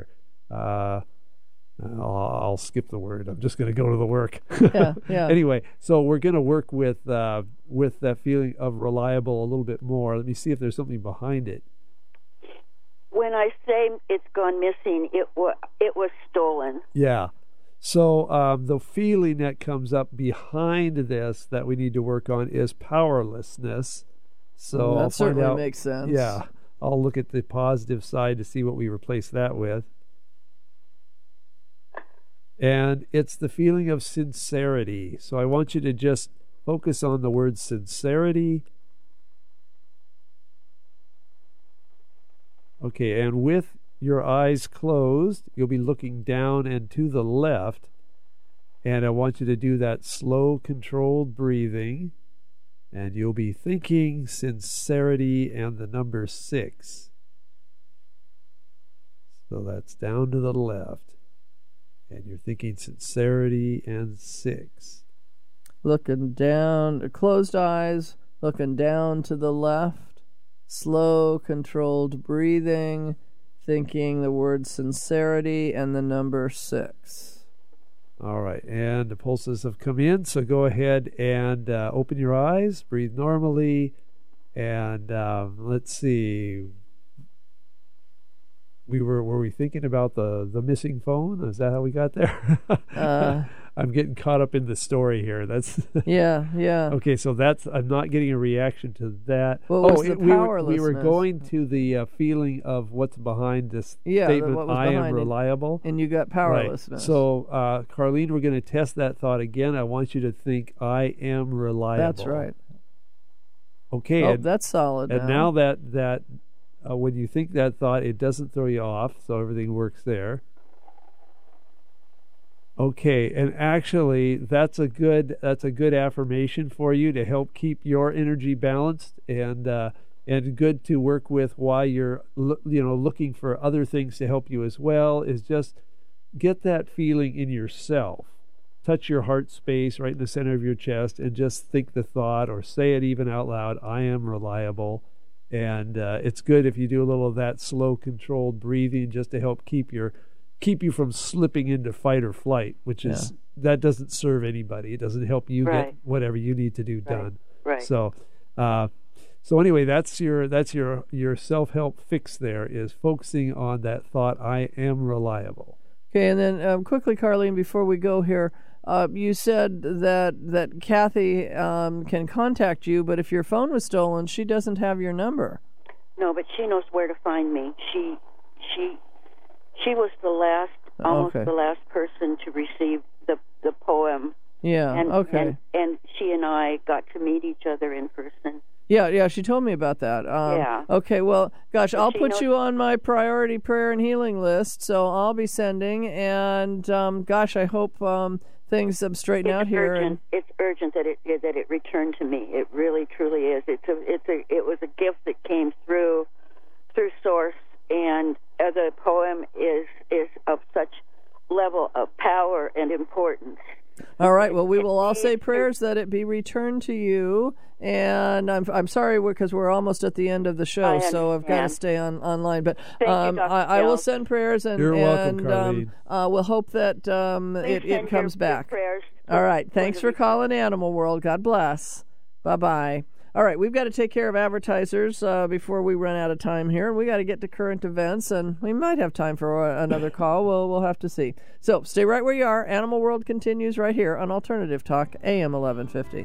I'll skip the word. I'm just going to go to the work. Yeah. Anyway, so we're going to work with that feeling of reliable a little bit more. Let me see if there's something behind it. When I say it's gone missing, it was stolen. Yeah. So the feeling that comes up behind this that we need to work on is powerlessness. So that I'll certainly find out, makes sense. Yeah. I'll look at the positive side to see what we replace that with. And it's the feeling of sincerity. So I want you to just focus on the word sincerity. Okay, and with your eyes closed, you'll be looking down and to the left. And I want you to do that slow, controlled breathing. And you'll be thinking sincerity and the number 6. So that's down to the left. And you're thinking sincerity and 6. Looking down, closed eyes, looking down to the left. Slow, controlled breathing, thinking the word sincerity and the number 6. All right, and the pulses have come in, so go ahead and open your eyes, breathe normally, and let's see. Were we thinking about the missing phone? Is that how we got there? I'm getting caught up in the story here. That's yeah. Okay, so I'm not getting a reaction to that. The powerlessness. We were going to the feeling of what's behind this statement. I am reliable, and you got powerlessness. Right. So, Carlene, we're going to test that thought again. I want you to think, I am reliable. That's right. Okay, that's solid. And now that when you think that thought, it doesn't throw you off, so everything works there. Okay, and actually, that's a good affirmation for you to help keep your energy balanced, and good to work with while you're looking for other things to help you as well. Is just get that feeling in yourself. Touch your heart space right in the center of your chest, and just think the thought or say it even out loud. I am reliable. And it's good if you do a little of that slow, controlled breathing just to help keep you from slipping into fight or flight, which is that doesn't serve anybody. It doesn't help you get whatever you need to do done. Right. So anyway, that's your self-help fix. There is focusing on that thought. I am reliable. Okay, and then quickly, Carlene, before we go here. You said that Kathy can contact you, but if your phone was stolen, she doesn't have your number. No, but she knows where to find me. She was the last person to receive the poem. Yeah. Okay. And she and I got to meet each other in person. Yeah, she told me about that. Okay, well, gosh, I'll put you on my priority prayer and healing list, so I'll be sending, and gosh, I hope things straighten out here. It's urgent that it return to me. It really, truly is. It was a gift that came through Source, and the poem is of such level of power and importance. All right. Well, we will all say prayers that it be returned to you. And I'm sorry because we're almost at the end of the show, so I've got to stay online. But I will send prayers, and you're welcome, Carlene. We'll hope that it comes back. All right. Thanks for calling Animal World. God bless. Bye-bye. All right, we've got to take care of advertisers before we run out of time here. We got to get to current events, and we might have time for another call. We'll have to see. So stay right where you are. Animal World continues right here on Alternative Talk, AM 1150.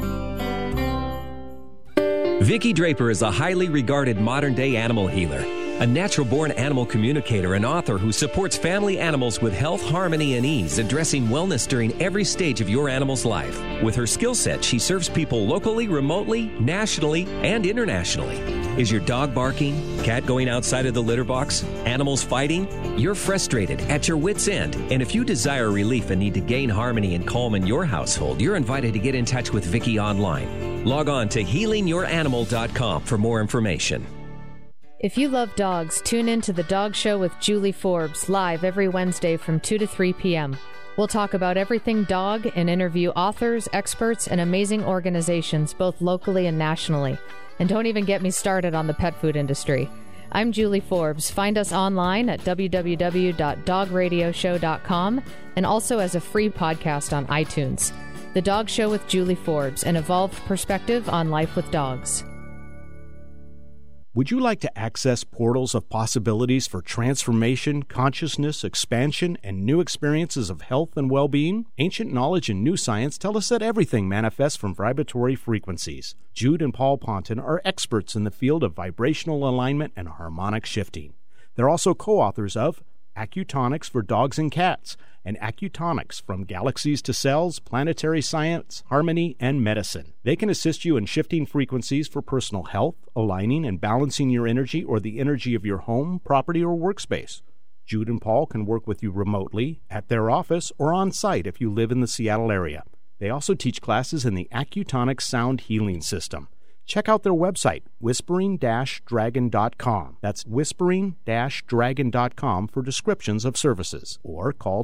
Vicki Draper is a highly regarded modern-day animal healer. a natural-born animal communicator and author who supports family animals with health, harmony, and ease, addressing wellness during every stage of your animal's life. With her skill set, she serves people locally, remotely, nationally, and internationally. Is your dog barking? Cat going outside of the litter box? Animals fighting? You're frustrated, at your wit's end, and if you desire relief and need to gain harmony and calm in your household, you're invited to get in touch with Vicki online. Log on to healingyuranimal.com for more information. If you love dogs, tune in to The Dog Show with Julie Forbes, live every Wednesday from 2 to 3 p.m. We'll talk about everything dog and interview authors, experts, and amazing organizations, both locally and nationally. And don't even get me started on the pet food industry. I'm Julie Forbes. Find us online at www.dogradioshow.com and also as a free podcast on iTunes. The Dog Show with Julie Forbes, an evolved perspective on life with dogs. Would you like to access portals of possibilities for transformation, consciousness, expansion, and new experiences of health and well-being? Ancient knowledge and new science tell us that everything manifests from vibratory frequencies. Jude and Paul Ponton are experts in the field of vibrational alignment and harmonic shifting. They're also co-authors of Acutonics for Dogs and Cats, and Acutonics from Galaxies to Cells, Planetary Science, Harmony, and Medicine. They can assist you in shifting frequencies for personal health, aligning and balancing your energy or the energy of your home, property, or workspace. Jude and Paul can work with you remotely, at their office, or on site if you live in the Seattle area. They also teach classes in the Acutonics Sound Healing System. Check out their website, whispering-dragon.com. That's whispering-dragon.com for descriptions of services. Or call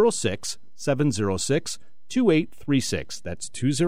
206-706-2836. That's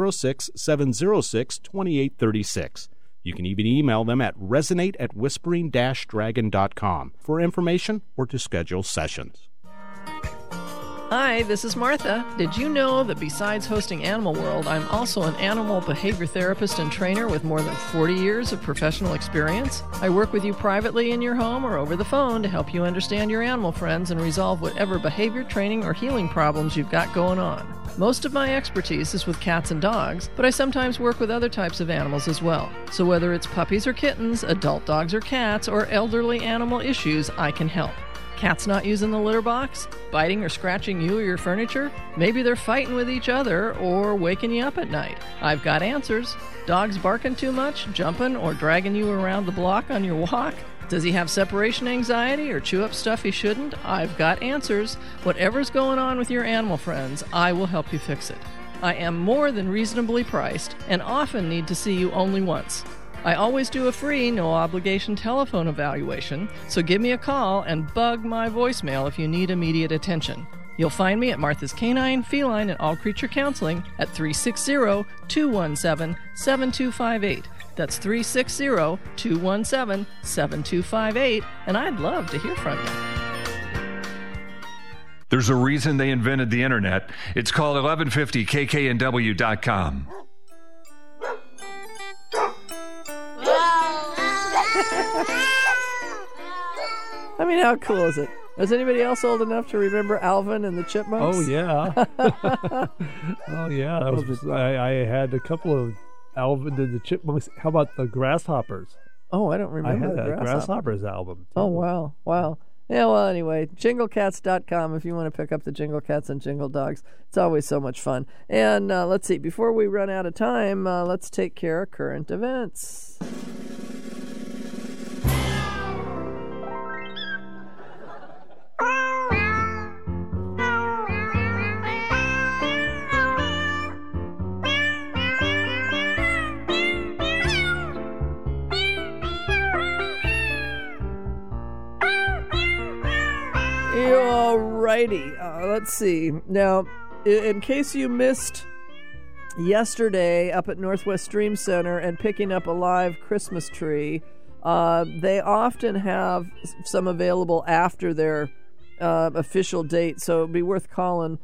206-706-2836. You can even email them at resonate@whispering-dragon.com for information or to schedule sessions. Hi, this is Martha. Did you know that besides hosting Animal World, I'm also an animal behavior therapist and trainer with more than 40 years of professional experience? I work with you privately in your home or over the phone to help you understand your animal friends and resolve whatever behavior training or healing problems you've got going on. Most of my expertise is with cats and dogs, but I sometimes work with other types of animals as well. So whether it's puppies or kittens, adult dogs or cats, or elderly animal issues, I can help. Cats not using the litter box? Biting or scratching you or your furniture? Maybe they're fighting with each other or waking you up at night. I've got answers. Dogs barking too much, jumping, or dragging you around the block on your walk? Does he have separation anxiety or chew up stuff he shouldn't? I've got answers. Whatever's going on with your animal friends, I will help you fix it. I am more than reasonably priced and often need to see you only once. I always do a free, no-obligation telephone evaluation, so give me a call and bug my voicemail if you need immediate attention. You'll find me at Martha's Canine, Feline, and All Creature Counseling at 360-217-7258. That's 360-217-7258, and I'd love to hear from you. There's a reason they invented the internet. It's called 1150kknw.com. I mean, how cool is it? Is anybody else old enough to remember Alvin and the Chipmunks? Oh, yeah. Oh, yeah. I had a couple of Alvin and the Chipmunks. How about the Grasshoppers? Oh, I don't remember. I had a Grasshoppers album, too. Oh, wow. Wow. Yeah, well, anyway, jinglecats.com if you want to pick up the Jingle Cats and Jingle Dogs. It's always so much fun. And let's see, before we run out of time, let's take care of current events. Alrighty, let's see. Now, in case you missed yesterday up at Northwest Dream Center and picking up a live Christmas tree, they often have some available after their official date, so it'd be worth calling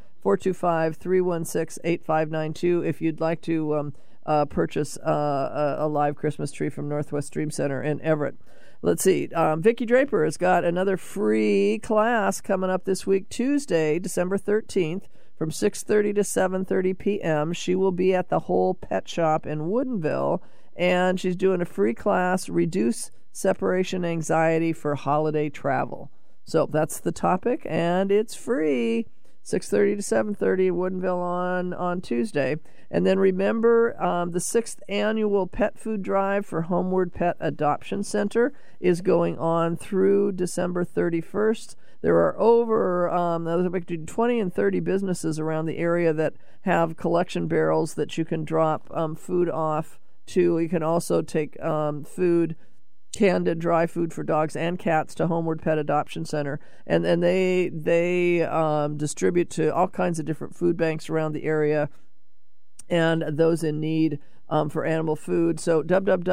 425-316-8592 if you'd like to purchase a live Christmas tree from Northwest Dream Center in Everett. Let's see. Vicki Draper has got another free class coming up this week, Tuesday, December 13th, from 6:30 to 7:30 p.m. She will be at the Whole Pet Shop in Woodinville, and she's doing a free class, Reduce separation anxiety for holiday travel. So that's the topic, and it's free. 6:30 to 7:30 in Woodinville on Tuesday. And then remember, the 6th annual Pet Food Drive for Homeward Pet Adoption Center is going on through December 31st. There are over 20 and 30 businesses around the area that have collection barrels that you can drop food off to. You can also take food, canned dry food for dogs and cats, to Homeward Pet Adoption Center, and they distribute to all kinds of different food banks around the area and those in need for animal food. So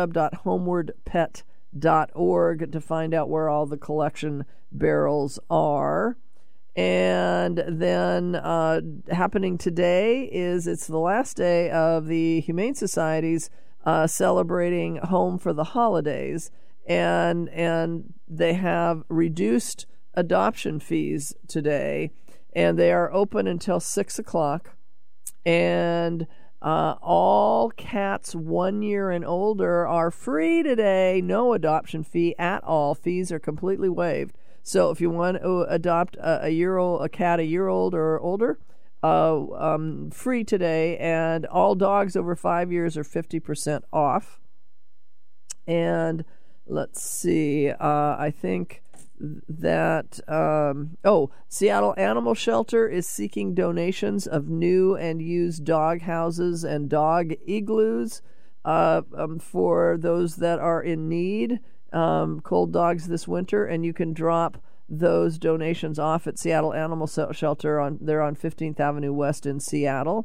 www.homewardpet.org to find out where all the collection barrels are. And then happening today it's the last day of the Humane Society's celebrating Home for the Holidays. And they have reduced adoption fees today, and they are open until 6 o'clock. And all cats 1 year and older are free today. No adoption fee at all. Fees are completely waived. So if you want to adopt a cat a year old or older, free today. And all dogs over 5 years are 50% off. And let's see, I think that, Seattle Animal Shelter is seeking donations of new and used dog houses and dog igloos for those that are in need, cold dogs this winter, and you can drop those donations off at Seattle Animal Shelter. They're on 15th Avenue West in Seattle.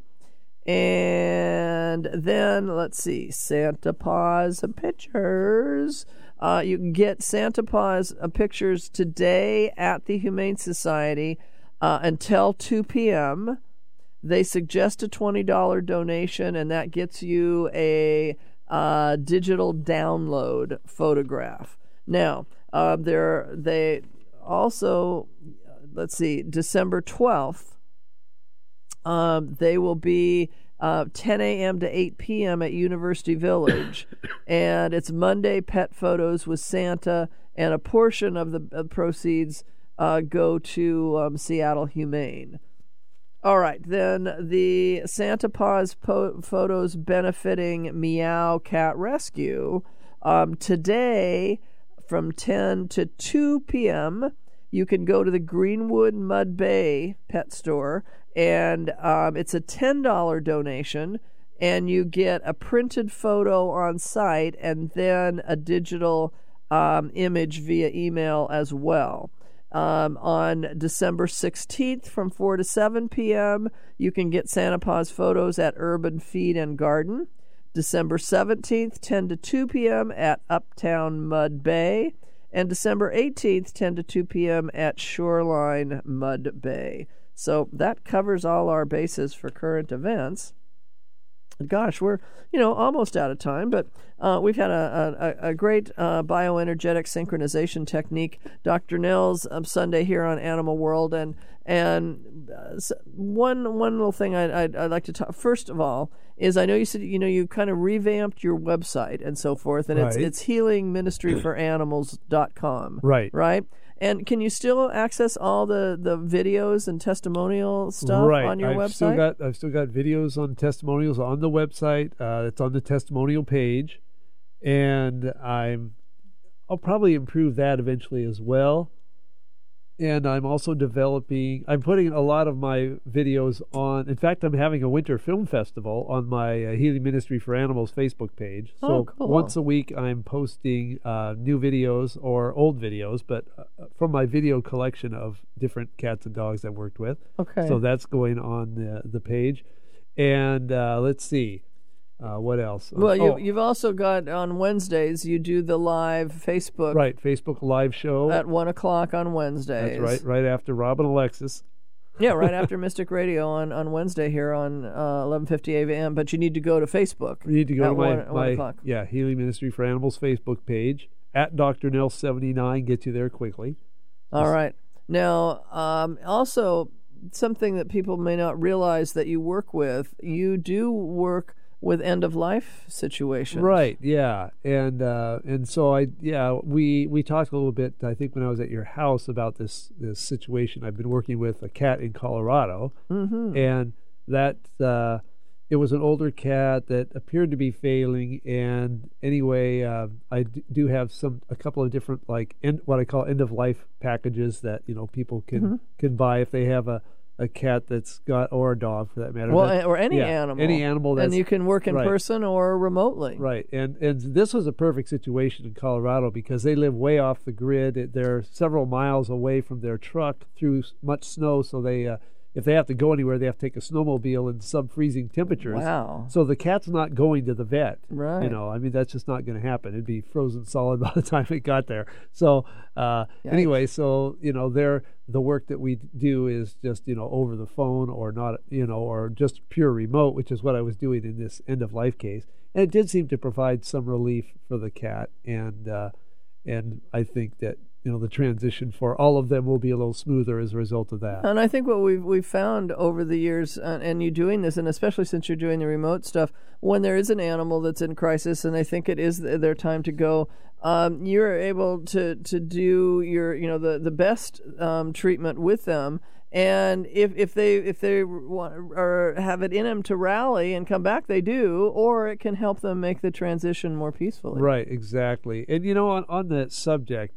And then, let's see, Santa Paws pictures. You can get Santa Paws pictures today at the Humane Society until 2 p.m. They suggest a $20 donation, and that gets you a digital download photograph. Now, they also, let's see, December 12th, they will be 10 a.m. to 8 p.m. at University Village. And it's Monday Pet Photos with Santa, and a portion of the proceeds go to Seattle Humane. All right, then the Santa Paws photos benefiting Meow Cat Rescue. Today, from 10 to 2 p.m., you can go to the Greenwood Mud Bay Pet Store, and it's a $10 donation, and you get a printed photo on site and then a digital image via email as well. On December 16th from 4 to 7 p.m., you can get Santa Paws photos at Urban Feed and Garden. December 17th, 10 to 2 p.m. at Uptown Mud Bay. And December 18th, 10 to 2 p.m. at Shoreline Mud Bay. So that covers all our bases for current events. Gosh, we're almost out of time, but we've had a great bioenergetic synchronization technique. Dr. Nels Sunday here on Animal World, and one little thing I'd like to talk. First of all, is I know you said you kind of revamped your website and so forth, and right. it's healingministryforanimals.com. Right. And can you still access all the videos and testimonial stuff on your website? I've still got videos on testimonials on the website. It's on the testimonial page, and I'll probably improve that eventually as well. And I'm also I'm putting a lot of my videos on. In fact, I'm having a winter film festival on my Healing Ministry for Animals Facebook page. So cool. Once a week, I'm posting new videos or old videos, but from my video collection of different cats and dogs I've worked with. Okay. So that's going on the page. And let's see. What else? Well, you've also got on Wednesdays, you do the live Facebook. Right, Facebook live show. At 1 o'clock on Wednesdays. That's right after Rob and Alexis. Yeah, right after Mystic Radio on Wednesday here on 11:50 a.m. But you need to go to Facebook. You need to go to my 1 o'clock. Healing Ministry for Animals Facebook page. At Dr. Nell 79, get you there quickly. All right. Now, also, something that people may not realize that you work with, you do work with end-of-life situations. Right, yeah. And so we talked a little bit, I think, when I was at your house about this situation. I've been working with a cat in Colorado, and that it was an older cat that appeared to be failing. And anyway, I do have a couple of different what I call end-of-life packages that people can buy if they have a cat that's got, or a dog for that matter. Or any animal. Any animal that's... And you can work in person or remotely. Right. And this was a perfect situation in Colorado because they live way off the grid. They're several miles away from their truck through much snow, so they... if they have to go anywhere, they have to take a snowmobile in sub-freezing temperatures. Wow. So the cat's not going to the vet. Right. I mean, that's just not going to happen. It'd be frozen solid by the time it got there. So anyway, so, the work that we do is just, over the phone or not, or just pure remote, which is what I was doing in this end-of-life case. And it did seem to provide some relief for the cat. And I think that, the transition for all of them will be a little smoother as a result of that. And I think what we've found over the years, and you doing this, and especially since you're doing the remote stuff, when there is an animal that's in crisis, and I think it is their time to go, you're able to do your the best treatment with them. And if they want or have it in them to rally and come back, they do, or it can help them make the transition more peacefully. Right, exactly. And on that subject,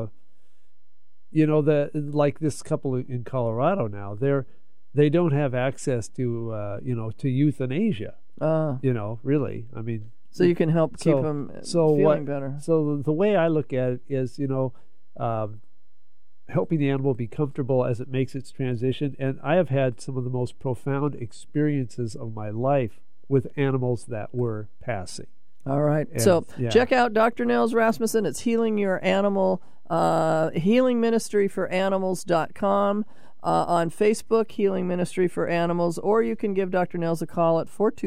like this couple in Colorado now, they don't have access to to euthanasia. Really, I mean. So you can help keep them feeling better. So the way I look at it is, helping the animal be comfortable as it makes its transition. And I have had some of the most profound experiences of my life with animals that were passing. All right. And, so check out Dr. Nels Rasmussen. It's Healing Your Animal, healingministryforanimals.com. On Facebook, Healing Ministry for Animals, or you can give Dr. Nels a call at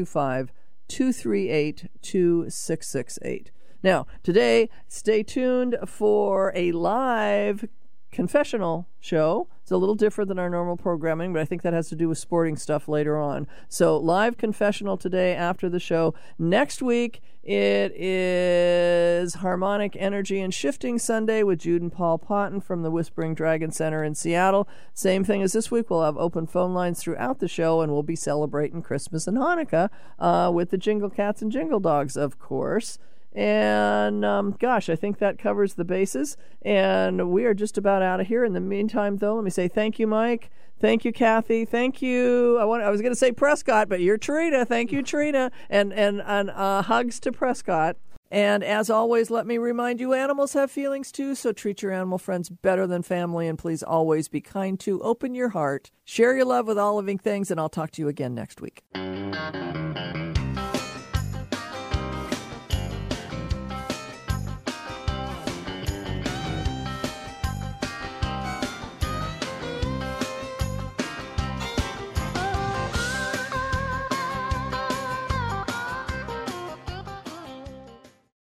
425-238-2668. Now, today, stay tuned for a live confessional show. It's a little different than our normal programming, but I think that has to do with sporting stuff later on. So live confessional today after the show. Next week, it is Harmonic Energy and Shifting Sunday with Jude and Paul Potton from the Whispering Dragon Center in Seattle. Same thing as this week. We'll have open phone lines throughout the show, and we'll be celebrating Christmas and Hanukkah with the Jingle Cats and Jingle Dogs, of course. And I think that covers the bases. And we are just about out of here. In the meantime, though, let me say thank you, Mike. Thank you, Kathy. Thank you. I was going to say Prescott, but you're Trina. Thank you, Trina. And hugs to Prescott. And as always, let me remind you, animals have feelings too, so treat your animal friends better than family, and please always be kind to, open your heart, share your love with all living things, and I'll talk to you again next week.